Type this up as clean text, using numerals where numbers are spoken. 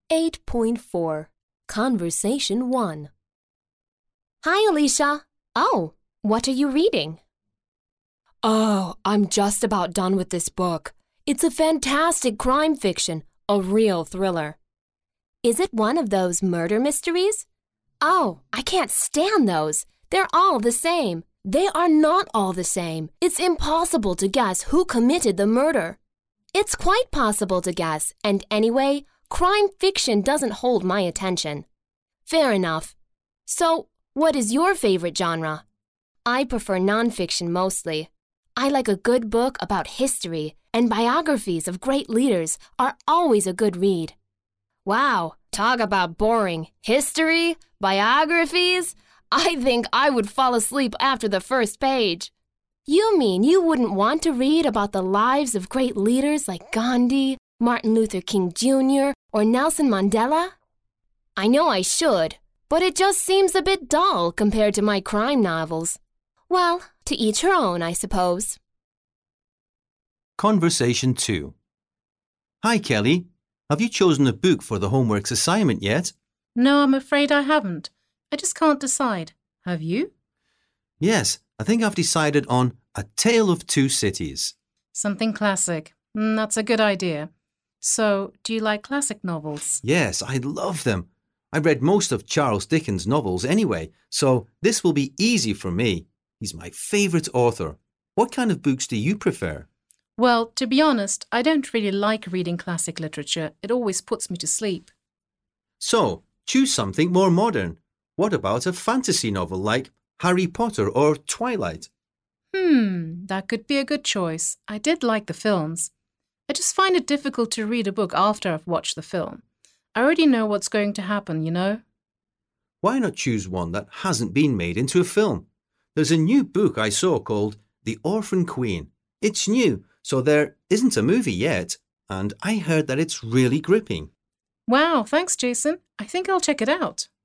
8.4 Conversation 1. Hi, Alicia. Oh, what are you reading? Oh, I'm just about done with this book. It's a fantastic crime fiction, a real thriller. Is it one of those murder mysteries? Oh, I can't stand those. They're all the same. They are not all the same. It's impossible to guess who committed the murder. It's quite possible to guess, and anyway, crime fiction doesn't hold my attention. Fair enough. So, what is your favorite genre? I prefer nonfiction mostly. I like a good book about history, and biographies of great leaders are always a good read. Wow, talk about boring. History? Biographies? I think I would fall asleep after the first page. You mean you wouldn't want to read about the lives of great leaders like Gandhi, Martin Luther King Jr., or Nelson Mandela? I know I should, but it just seems a bit dull compared to my crime novels. Well, to each her own, I suppose. Conversation 2. Hi, Kelly. Have you chosen a book for the homeworks assignment yet? No, I'm afraid I haven't. I just can't decide. Have you? Yes, I think I've decided on A Tale of Two Cities. Something classic. That's a good idea. So, do you like classic novels? Yes, I love them. I read most of Charles Dickens' novels anyway, so this will be easy for me. He's my favourite author. What kind of books do you prefer? Well, to be honest, I don't really like reading classic literature. It always puts me to sleep. So, choose something more modern. What about a fantasy novel like Harry Potter or Twilight? That could be a good choice. I did like the films. I just find it difficult to read a book after I've watched the film. I already know what's going to happen, you know? Why not choose one that hasn't been made into a film? There's a new book I saw called The Orphan Queen. It's new, so there isn't a movie yet, and I heard that it's really gripping. Wow, thanks, Jason. I think I'll check it out.